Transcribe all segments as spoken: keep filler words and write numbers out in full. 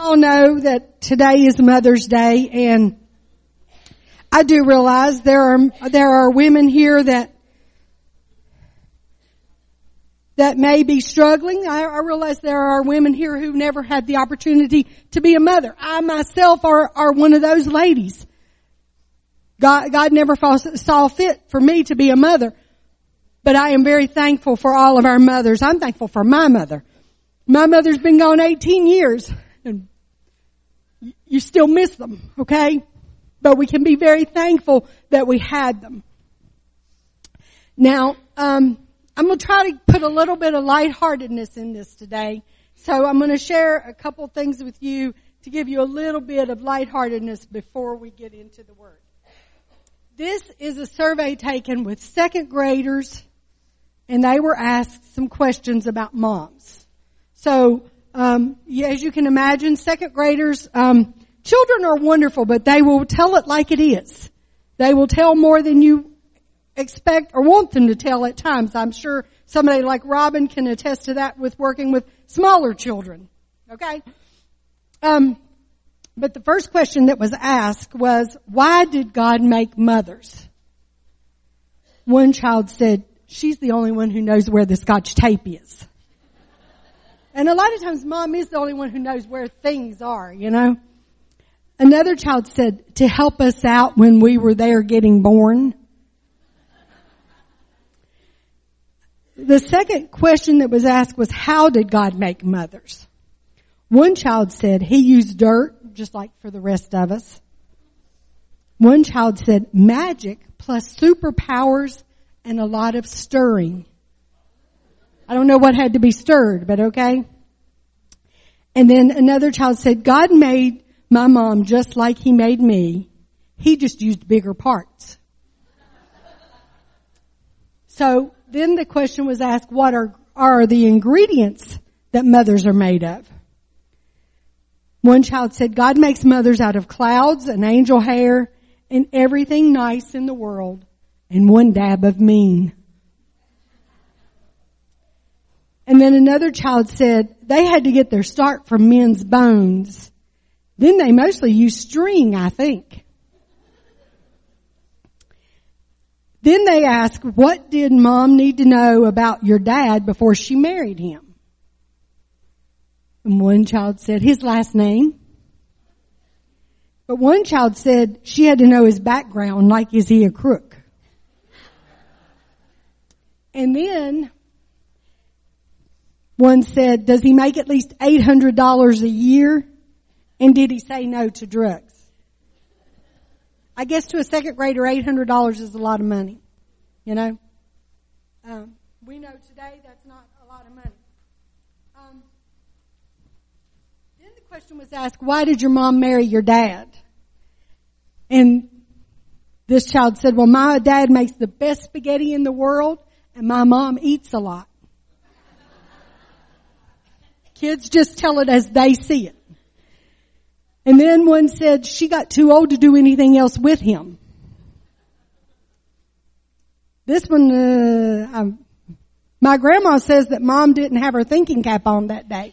all know that today is Mother's Day, and I do realize there are there are women here that that may be struggling. I, I realize there are women here who never had the opportunity to be a mother. I myself are, are one of those ladies. God, God never saw fit for me to be a mother, but I am very thankful for all of our mothers. I'm thankful for my mother. My mother's been gone eighteen years, and you still miss them, okay? But we can be very thankful that we had them. Now, um, I'm going to try to put a little bit of lightheartedness in this today. So I'm going to share a couple things with you to give you a little bit of lightheartedness before we get into the Word. This is a survey taken with second graders, and they were asked some questions about moms. So, um, yeah, as you can imagine, second graders, um, children are wonderful, but they will tell it like it is. They will tell more than you expect or want them to tell at times. I'm sure somebody like Robin can attest to that with working with smaller children. Okay? Um, but the first question that was asked was, why did God make mothers? One child said, she's the only one who knows where the Scotch tape is. And a lot of times mom is the only one who knows where things are, you know. Another child said, to help us out when we were there getting born. The second question that was asked was, how did God make mothers? One child said, he used dirt, just like for the rest of us. One child said, magic plus superpowers and a lot of stirring. I don't know what had to be stirred, but okay. And then another child said, God made my mom just like he made me. He just used bigger parts. So then the question was asked, what are, are the ingredients that mothers are made of? One child said, God makes mothers out of clouds and angel hair and everything nice in the world and one dab of mean. And then another child said they had to get their start from men's bones. Then they mostly used string, I think. Then they asked, what did mom need to know about your dad before she married him? And one child said his last name. But one child said she had to know his background, like is he a crook? And then one said, does he make at least eight hundred dollars a year? And did he say no to drugs? I guess to a second grader, eight hundred dollars is a lot of money. You know? Um, we know today that's not a lot of money. Um, then the question was asked, why did your mom marry your dad? And this child said, well, my dad makes the best spaghetti in the world, and my mom eats a lot. Kids just tell it as they see it. And then one said she got too old to do anything else with him. This one, uh, um, my grandma says that mom didn't have her thinking cap on that day.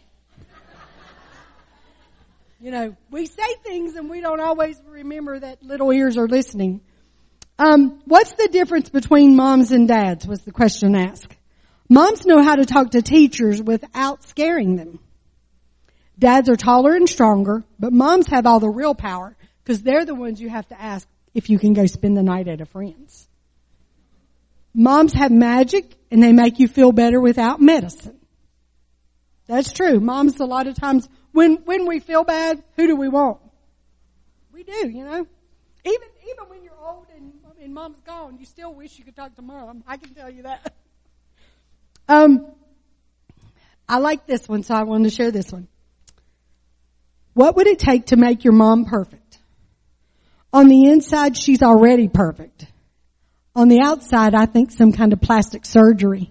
You know, we say things and we don't always remember that little ears are listening. Um, what's the difference between moms and dads was the question asked. Moms know how to talk to teachers without scaring them. Dads are taller and stronger, but moms have all the real power because they're the ones you have to ask if you can go spend the night at a friend's. Moms have magic and they make you feel better without medicine. That's true. Moms, a lot of times, when, when we feel bad, who do we want? We do, you know. Even, even when you're old and, and mom's gone, you still wish you could talk to mom. I can tell you that. Um, I like this one, so I wanted to share this one. What would it take to make your mom perfect? On the inside, she's already perfect. On the outside, I think some kind of plastic surgery.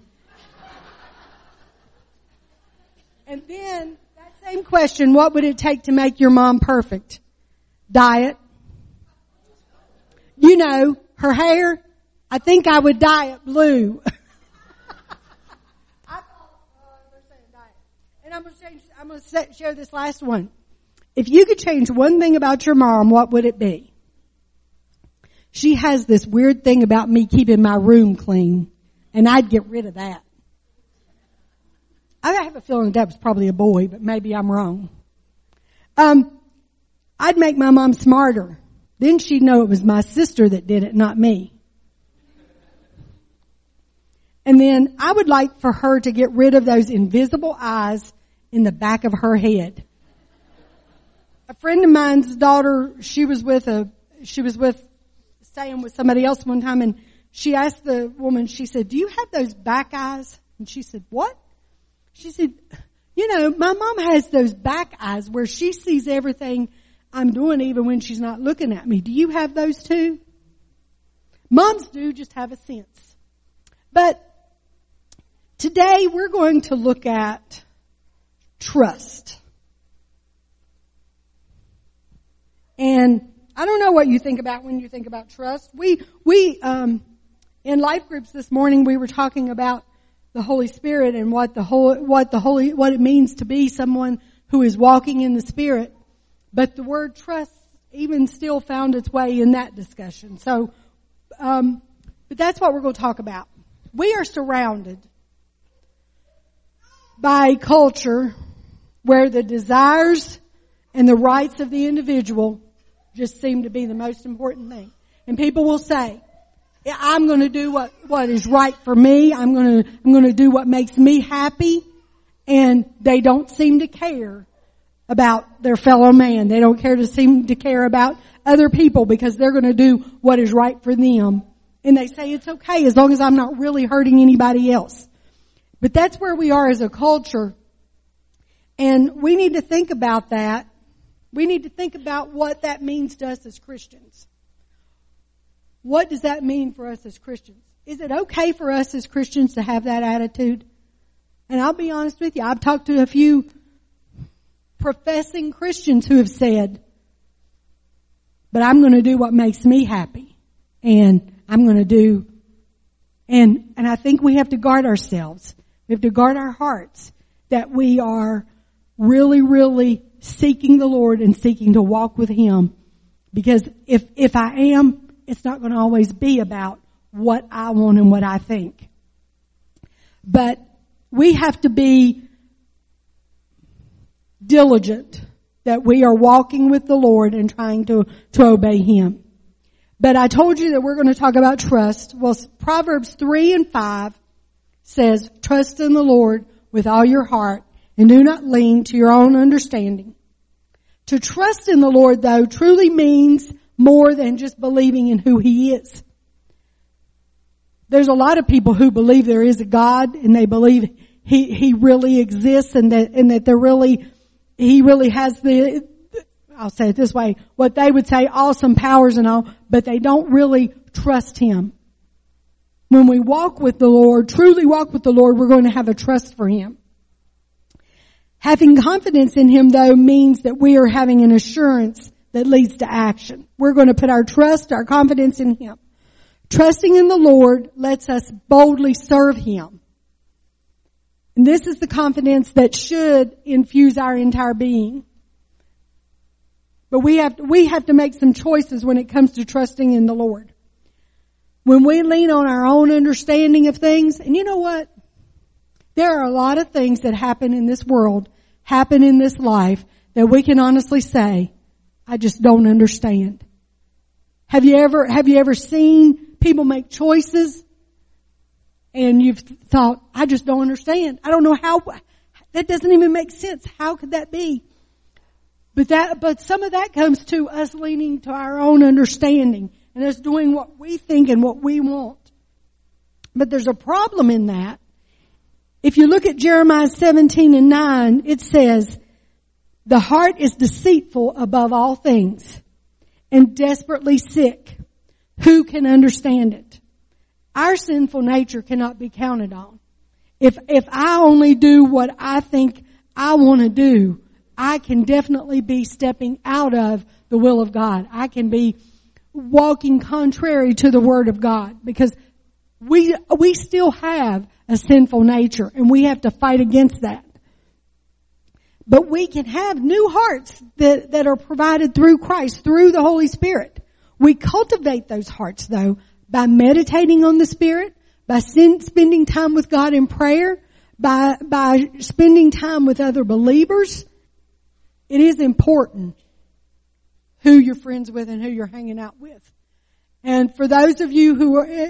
And then, that same question, what would it take to make your mom perfect? Diet. You know, her hair, I think I would dye it blue. I thought, uh, they're saying diet. And I'm going to change, I'm going to share this last one. if you could change one thing about your mom, what would it be? She has this weird thing about me keeping my room clean, and I'd get rid of that. I have a feeling that was probably a boy, but maybe I'm wrong. Um, I'd make my mom smarter. Then she'd know it was my sister that did it, not me. And then I would like for her to get rid of those invisible eyes in the back of her head. A friend of mine's daughter, she was with a, she was with, staying with somebody else one time, and she asked the woman, she said, do you have those back eyes? And she said, what? She said, you know, my mom has those back eyes where she sees everything I'm doing even when she's not looking at me. Do you have those too? Moms do just have a sense. But today we're going to look at trust. And I don't know what you think about when you think about trust. We, we, um, in life groups this morning, we were talking about the Holy Spirit and what the whole, what the Holy, what it means to be someone who is walking in the Spirit. But the word trust even still found its way in that discussion. So, um, but that's what we're going to talk about. We are surrounded by a culture where the desires and the rights of the individual just seem to be the most important thing. And people will say, I'm going to do what, what is right for me. I'm going to, I'm going to do what makes me happy. And they don't seem to care about their fellow man. They don't care to seem to care about other people because they're going to do what is right for them. And they say it's okay as long as I'm not really hurting anybody else. But that's where we are as a culture. And we need to think about that. We need to think about what that means to us as Christians. What does that mean for us as Christians? Is it okay for us as Christians to have that attitude? And I'll be honest with you, I've talked to a few professing Christians who have said, but I'm going to do what makes me happy. And I'm going to do, and, and I think we have to guard ourselves. We have to guard our hearts that we are really, really seeking the Lord and seeking to walk with Him. Because if, if I am, it's not going to always be about what I want and what I think. But we have to be diligent that we are walking with the Lord and trying to, to obey Him. But I told you that we're going to talk about trust. Well, Proverbs three and five says, trust in the Lord with all your heart and do not lean to your own understanding. To trust in the Lord, though, truly means more than just believing in who He is. There's a lot of people who believe there is a God and they believe He, He really exists and that, and that there really, He really has the, I'll say it this way, what they would say awesome powers and all, but they don't really trust Him. When we walk with the Lord, truly walk with the Lord, we're going to have a trust for Him. Having confidence in Him, though, means that we are having an assurance that leads to action. We're going to put our trust, our confidence in Him. Trusting in the Lord lets us boldly serve Him. And this is the confidence that should infuse our entire being. But we have to, we have to make some choices when it comes to trusting in the Lord. When we lean on our own understanding of things, and you know what? There are a lot of things that happen in this world, happen in this life, that we can honestly say, I just don't understand. Have you ever, have you ever seen people make choices and you've thought, I just don't understand. I don't know how, that doesn't even make sense. How could that be? But that, but some of that comes to us leaning to our own understanding and us doing what we think and what we want. But there's a problem in that. If you look at Jeremiah seventeen and nine, it says, the heart is deceitful above all things and desperately sick. Who can understand it? Our sinful nature cannot be counted on. If, if I only do what I think I want to do, I can definitely be stepping out of the will of God. I can be walking contrary to the Word of God because we, we still have a sinful nature and we have to fight against that. But we can have new hearts that, that are provided through Christ, through the Holy Spirit. We cultivate those hearts though by meditating on the Spirit, by sin, spending time with God in prayer, by, by spending time with other believers. It is important who you're friends with and who you're hanging out with. And for those of you who are,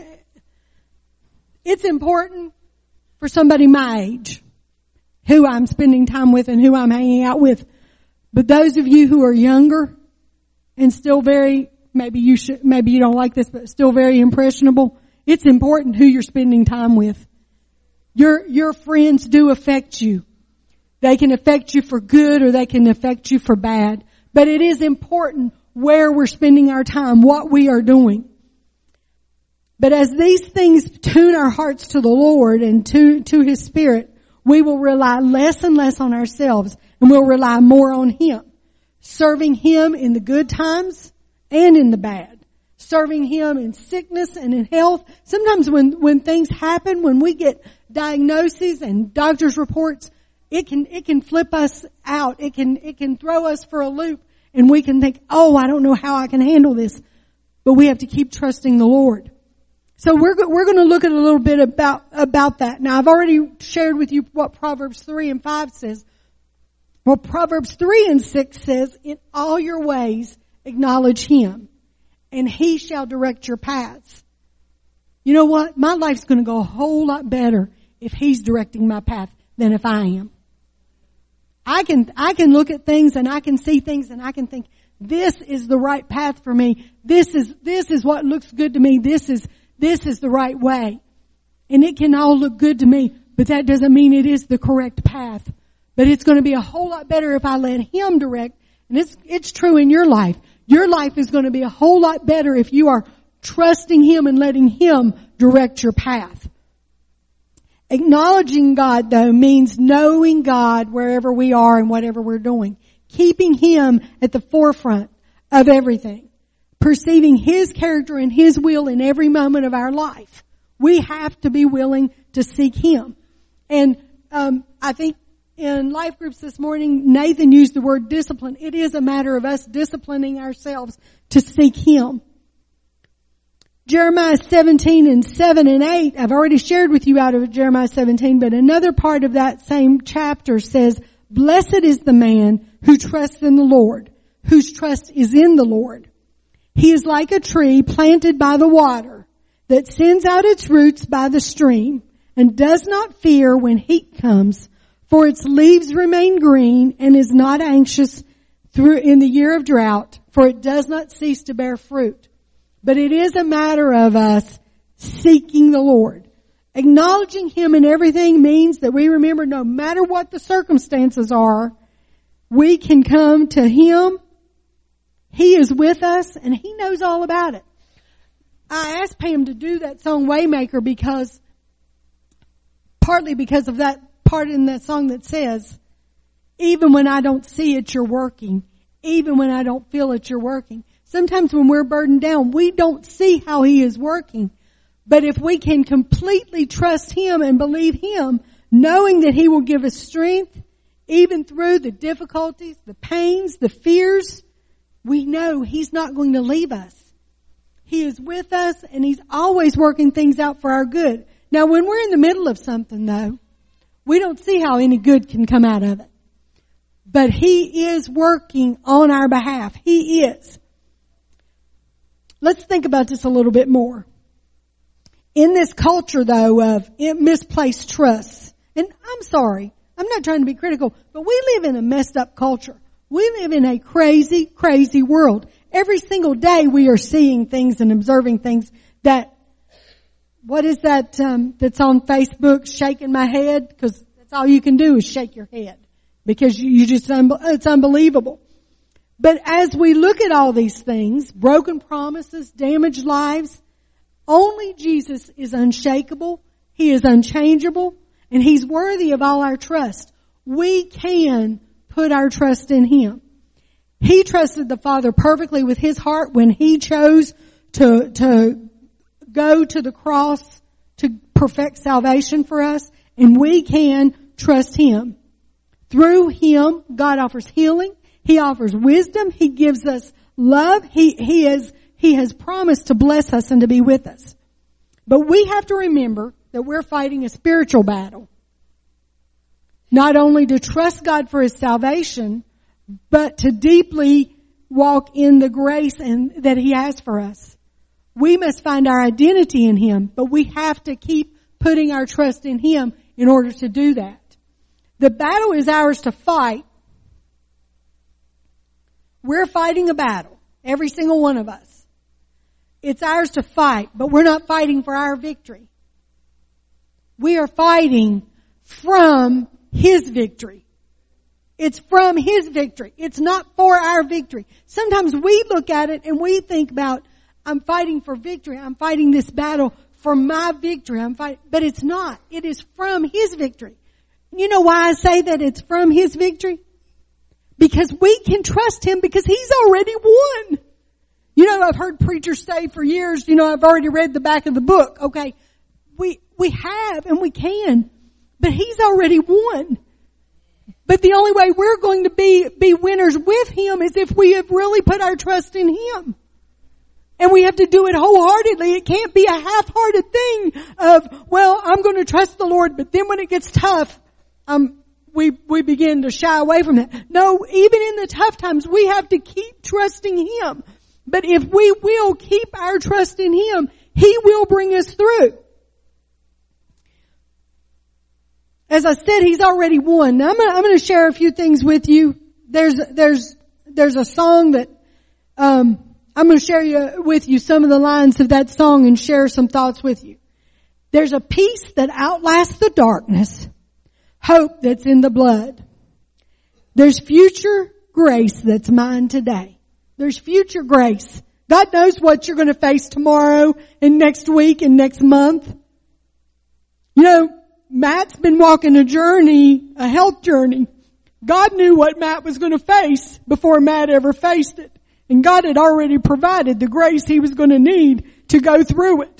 it's important for somebody my age, who I'm spending time with and who I'm hanging out with. But those of you who are younger and still very, maybe you should, maybe you don't like this, but still very impressionable, it's important who you're spending time with. Your, your friends do affect you. They can affect you for good or they can affect you for bad. But it is important where we're spending our time, what we are doing. But as these things tune our hearts to the Lord and to, to His Spirit, we will rely less and less on ourselves and we'll rely more on Him. Serving Him in the good times and in the bad. Serving Him in sickness and in health. Sometimes when, when things happen, when we get diagnoses and doctor's reports, it can, it can flip us out. It can, it can throw us for a loop and we can think, oh, I don't know how I can handle this. But we have to keep trusting the Lord. So we're, we're going to look at a little bit about, about that. Now I've already shared with you what Proverbs three and five says. Well, Proverbs three and six says, in all your ways acknowledge Him and He shall direct your paths. You know what? My life's going to go a whole lot better if He's directing my path than if I am. I can, I can look at things and I can see things and I can think, this is the right path for me. This is, this is what looks good to me. This is, this is the right way. And it can all look good to me, but that doesn't mean it is the correct path. But it's going to be a whole lot better if I let Him direct. And it's, it's true in your life. Your life is going to be a whole lot better if you are trusting Him and letting Him direct your path. Acknowledging God, though, means knowing God wherever we are and whatever we're doing. Keeping Him at the forefront of everything. Perceiving His character and His will in every moment of our life. We have to be willing to seek Him. And um I think in life groups this morning, Nathan used the word discipline. It is a matter of us disciplining ourselves to seek Him. Jeremiah seventeen and seven and eight, I've already shared with you out of Jeremiah seventeen, but another part of that same chapter says, blessed is the man who trusts in the Lord, whose trust is in the Lord. He is like a tree planted by the water that sends out its roots by the stream and does not fear when heat comes, for its leaves remain green and is not anxious through in the year of drought, for it does not cease to bear fruit. But it is a matter of us seeking the Lord. Acknowledging Him in everything means that we remember no matter what the circumstances are, we can come to Him. He is with us and He knows all about it. I asked Pam to do that song Waymaker because, partly because of that part in that song that says, even when I don't see it, you're working. Even when I don't feel it, you're working. Sometimes when we're burdened down, we don't see how He is working. But if we can completely trust Him and believe Him, knowing that He will give us strength, even through the difficulties, the pains, the fears, we know He's not going to leave us. He is with us and He's always working things out for our good. Now when we're in the middle of something though, we don't see how any good can come out of it. But He is working on our behalf. He is. Let's think about this a little bit more. In this culture though of misplaced trust, and I'm sorry, I'm not trying to be critical, but we live in a messed up culture. We live in a crazy, crazy world. Every single day we are seeing things and observing things that, what is that um, that's on Facebook, shaking my head? Because that's all you can do is shake your head. Because you, you just, it's unbelievable. But as we look at all these things, broken promises, damaged lives, only Jesus is unshakable. He is unchangeable. And He's worthy of all our trust. We can put our trust in Him. He trusted the Father perfectly with His heart when He chose to, to go to the cross to perfect salvation for us. And we can trust Him. Through Him, God offers healing. He offers wisdom. He gives us love. He, He has, He has promised to bless us and to be with us. But we have to remember that we're fighting a spiritual battle. Not only to trust God for His salvation, but to deeply walk in the grace and that He has for us. We must find our identity in Him, but we have to keep putting our trust in Him in order to do that. The battle is ours to fight. We're fighting a battle, every single one of us. It's ours to fight, but we're not fighting for our victory. We are fighting from His victory. It's from His victory. It's not for our victory. Sometimes we look at it and we think about, I'm fighting for victory. I'm fighting this battle for my victory. I'm fighting, but it's not. It is from His victory. You know why I say that it's from His victory? Because we can trust Him because He's already won. You know, I've heard preachers say for years, you know, I've already read the back of the book. Okay. We, we have and we can, but He's already won. But the only way we're going to be, be winners with Him is if we have really put our trust in Him. And we have to do it wholeheartedly. It can't be a half-hearted thing of, well, I'm going to trust the Lord, but then when it gets tough, um, we, we begin to shy away from that. No, even in the tough times, we have to keep trusting Him. But if we will keep our trust in Him, He will bring us through. As I said, He's already won. Now I'm gonna, I'm gonna share a few things with you. There's, there's, there's a song that, um, I'm going to share you, with you some of the lines of that song and share some thoughts with you. There's a peace that outlasts the darkness, hope that's in the blood. There's future grace that's mine today. There's future grace. God knows what you're going to face tomorrow and next week and next month. You know, Matt's been walking a journey, a health journey. God knew what Matt was going to face before Matt ever faced it. And God had already provided the grace he was going to need to go through it.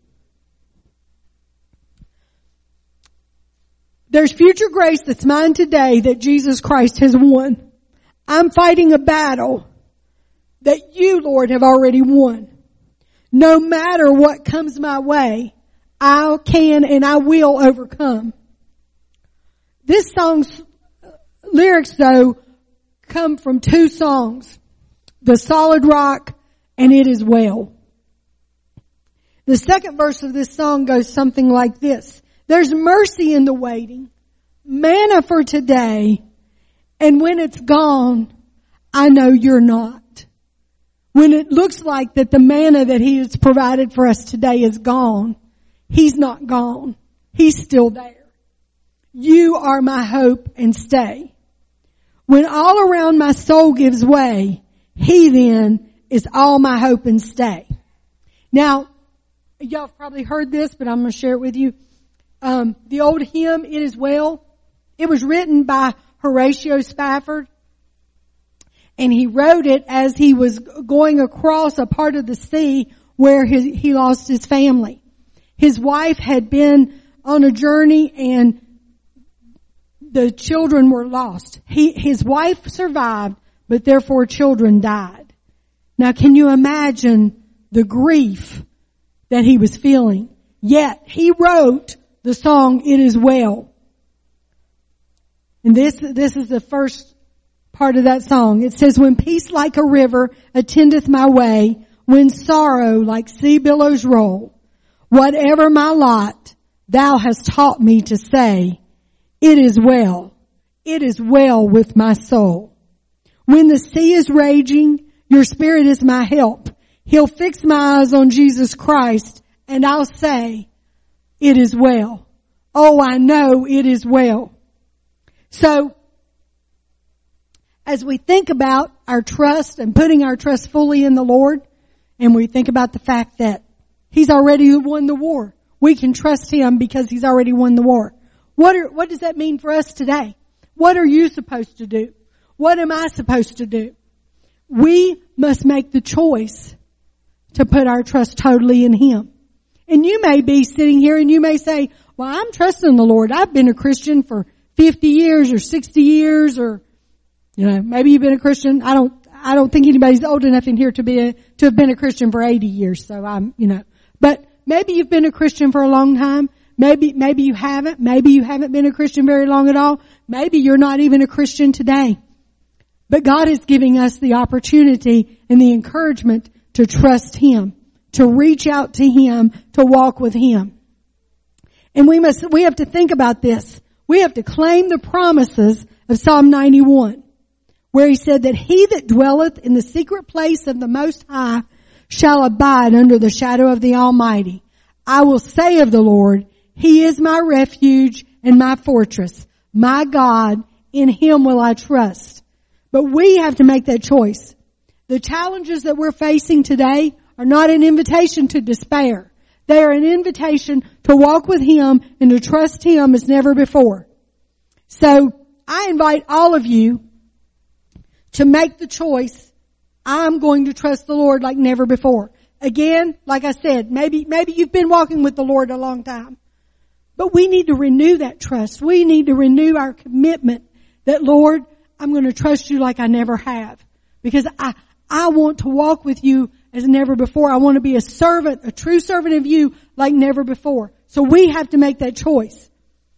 There's future grace that's mine today that Jesus Christ has won. I'm fighting a battle that you, Lord, have already won. No matter what comes my way, I can and I will overcome. This song's lyrics, though, come from two songs. The Solid Rock and It Is Well. The second verse of this song goes something like this. There's mercy in the waiting, manna for today, and when it's gone, I know you're not. When it looks like that the manna that He has provided for us today is gone, He's not gone. He's still there. You are my hope and stay. When all around my soul gives way, He then is all my hope and stay. Now, y'all have probably heard this, but I'm going to share it with you. Um, the old hymn, It Is Well, it was written by Horatio Spafford. And he wrote it as he was going across a part of the sea where he, he lost his family. His wife had been on a journey and the children were lost. He, his wife survived, but their four children died. Now can you imagine the grief that he was feeling? Yet he wrote the song, It Is Well. And this, this is the first part of that song. It says, when peace like a river attendeth my way, when sorrow like sea billows roll, whatever my lot, thou hast taught me to say, it is well, it is well with my soul. When the sea is raging, your Spirit is my help. He'll fix my eyes on Jesus Christ, and I'll say, it is well. Oh, I know it is well. So, as we think about our trust and putting our trust fully in the Lord, and we think about the fact that He's already won the war, we can trust Him because He's already won the war. What are, what does that mean for us today? What are you supposed to do? What am I supposed to do? We must make the choice to put our trust totally in Him. And you may be sitting here and you may say, well, I'm trusting the Lord. I've been a Christian for fifty years or sixty years or, you know, maybe you've been a Christian. I don't, I don't think anybody's old enough in here to be a, to have been a Christian for eighty years. So I'm, you know, but maybe you've been a Christian for a long time. Maybe, maybe you haven't. Maybe you haven't been a Christian very long at all. Maybe you're not even a Christian today. But God is giving us the opportunity and the encouragement to trust Him, to reach out to Him, to walk with Him. And we must, we have to think about this. We have to claim the promises of Psalm ninety-one, where He said that He that dwelleth in the secret place of the Most High shall abide under the shadow of the Almighty. I will say of the Lord, He is my refuge and my fortress. My God, in Him will I trust. But we have to make that choice. The challenges that we're facing today are not an invitation to despair. They are an invitation to walk with Him and to trust Him as never before. So I invite all of you to make the choice. I'm going to trust the Lord like never before. Again, like I said, maybe, maybe you've been walking with the Lord a long time. But we need to renew that trust. We need to renew our commitment that, Lord, I'm going to trust you like I never have. Because I, I want to walk with you as never before. I want to be a servant, a true servant of you like never before. So we have to make that choice.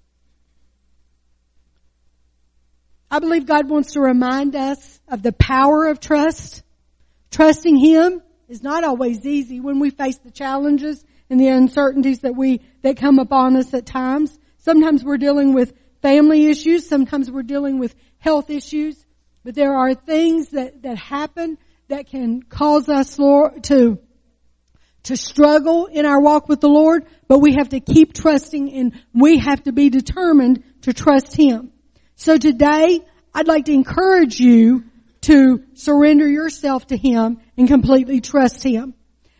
I believe God wants to remind us of the power of trust. Trusting Him is not always easy when we face the challenges and the uncertainties that we, that come upon us at times. Sometimes we're dealing with family issues. Sometimes we're dealing with health issues. But there are things that, that happen that can cause us, Lord, to, to struggle in our walk with the Lord. But we have to keep trusting, and we have to be determined to trust Him. So today, I'd like to encourage you to surrender yourself to Him and completely trust Him.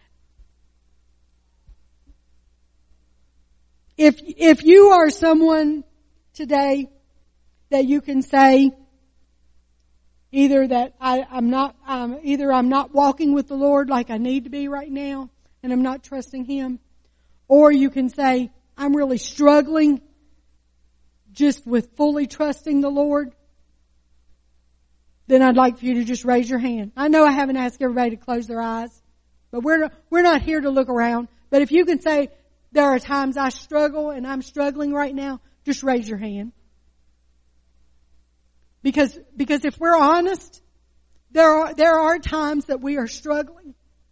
If, if you are someone today that you can say either that I, I'm not, um, either I'm not walking with the Lord like I need to be right now and I'm not trusting Him, or you can say I'm really struggling just with fully trusting the Lord, then I'd like for you to just raise your hand. I know I haven't asked everybody to close their eyes, but we're not, we're not here to look around. But if you can say, there are times I struggle and I'm struggling right now, just raise your hand. Because, because if we're honest, there are, there are times that we are struggling.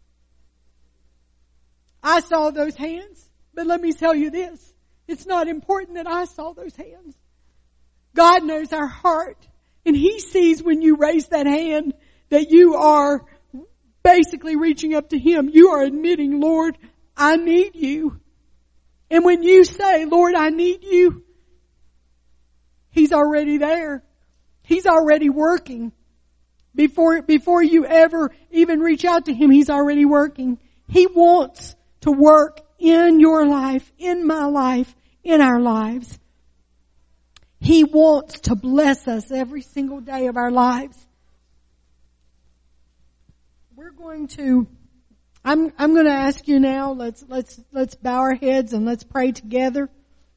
I saw those hands, but let me tell you this. It's not important that I saw those hands. God knows our heart. And He sees when you raise that hand that you are basically reaching up to Him. You are admitting, Lord, I need you. And when you say, Lord, I need you, He's already there. He's already working. Before, before you ever even reach out to Him, He's already working. He wants to work in your life, in my life, in our lives. He wants to bless us every single day of our lives. We're going to, I'm, I'm going to ask you now, let's, let's, let's bow our heads and let's pray together.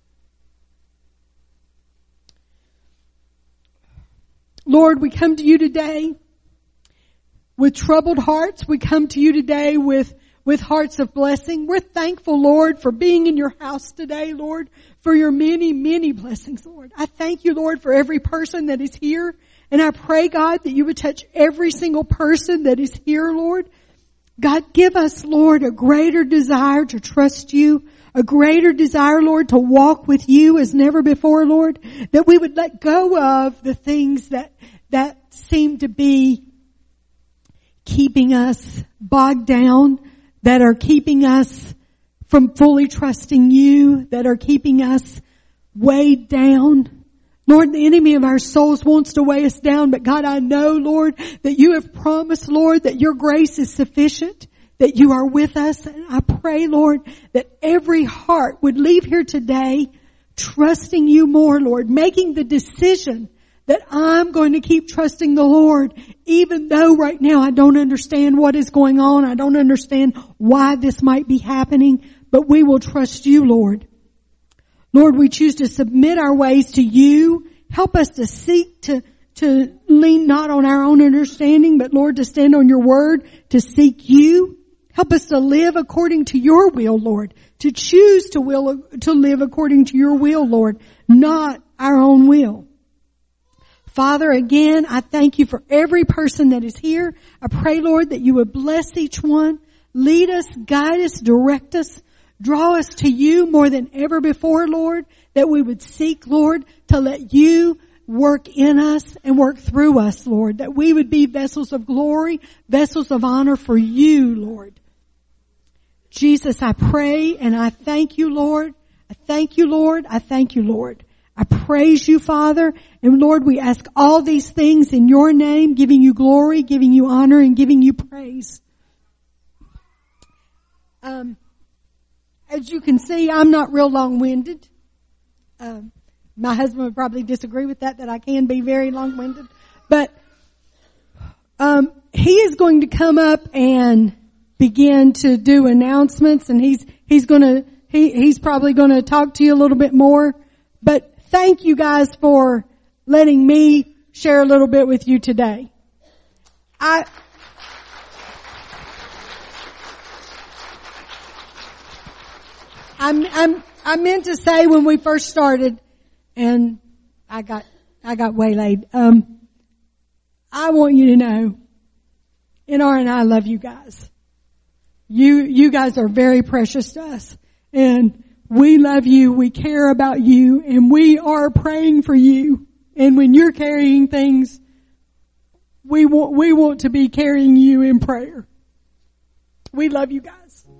Lord, we come to you today with troubled hearts. We come to you today with with hearts of blessing. We're thankful, Lord, for being in your house today, Lord, for your many, many blessings, Lord. I thank you, Lord, for every person that is here. And I pray, God, that you would touch every single person that is here, Lord. God, give us, Lord, a greater desire to trust you, a greater desire, Lord, to walk with you as never before, Lord, that we would let go of the things that, that seem to be keeping us bogged down, that are keeping us from fully trusting you, that are keeping us weighed down. Lord, the enemy of our souls wants to weigh us down, but God, I know, Lord, that you have promised, Lord, that your grace is sufficient, that you are with us. And I pray, Lord, that every heart would leave here today trusting you more, Lord, making the decision that I'm going to keep trusting the Lord, even though right now I don't understand what is going on. I don't understand why this might be happening, but we will trust you, Lord. Lord, we choose to submit our ways to you help us to seek to, to lean not on our own understanding, but Lord, to stand on your word, to seek you. Help us to live according to your will, Lord, to choose to will, to live according to your will, Lord, not our own will. Father, again, I thank you for every person that is here. I pray, Lord, that you would bless each one. Lead us, guide us, direct us, draw us to you more than ever before, Lord, that we would seek, Lord, to let you work in us and work through us, Lord, that we would be vessels of glory, vessels of honor for you, Lord. Jesus, I pray and I thank you, Lord. I thank you, Lord. I thank you, Lord. I praise you, Father. And Lord, we ask all these things in your name, giving you glory, giving you honor, and giving you praise. Um, as you can see, I'm not real long-winded. Um, my husband would probably disagree with that, that I can be very long-winded. But um, he is going to come up and begin to do announcements, and he's he's going to he he's probably going to talk to you a little bit more. But thank you guys for letting me share a little bit with you today. I I'm, I'm, I meant to say when we first started, and I got, I got waylaid. Um, I want you to know, N R and I love you guys. You, you guys are very precious to us, and we love you. We care about you, and we are praying for you. And when you're carrying things, we want, we want to be carrying you in prayer. We love you guys.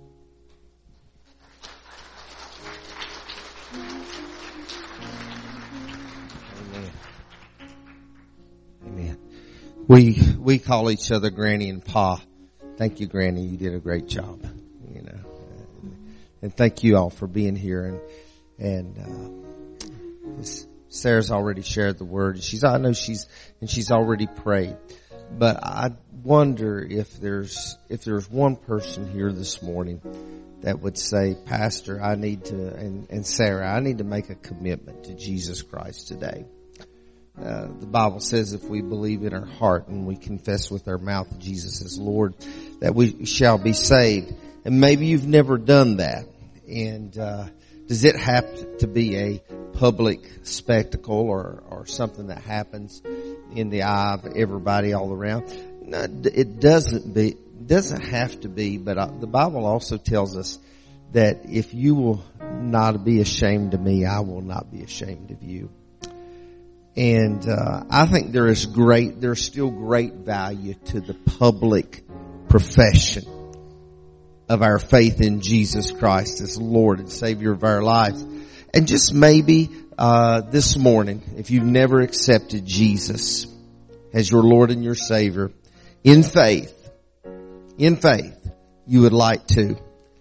Amen. We we call each other Granny and Pa. Thank you, Granny. You did a great job. You know, and thank you all for being here. And and uh, Sarah's already shared the word. She's I know she's and she's already prayed. But I wonder if there's if there's one person here this morning that would say, Pastor, I need to, and, and Sarah, I need to make a commitment to Jesus Christ today. Uh, the Bible says if we believe in our heart and we confess with our mouth Jesus is Lord, that we shall be saved. And maybe you've never done that. And uh, does it have to be a public spectacle or, or something that happens in the eye of everybody all around? No, it doesn't be. Doesn't have to be. But uh, the Bible also tells us that if you will not be ashamed of me, I will not be ashamed of you. And uh, I think there is great, there's still great value to the public profession of our faith in Jesus Christ as Lord and Savior of our lives. And just maybe uh this morning, if you've never accepted Jesus as your Lord and your Savior, in faith, in faith, you would like to.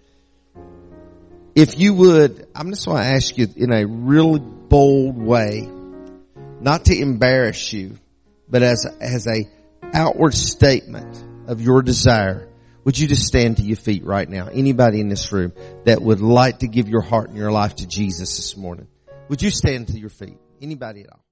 If you would, I'm just going to ask you in a really bold way, not to embarrass you, but as as a outward statement of your desire, would you just stand to your feet right now? Anybody in this room that would like to give your heart and your life to Jesus this morning, would you stand to your feet? Anybody at all?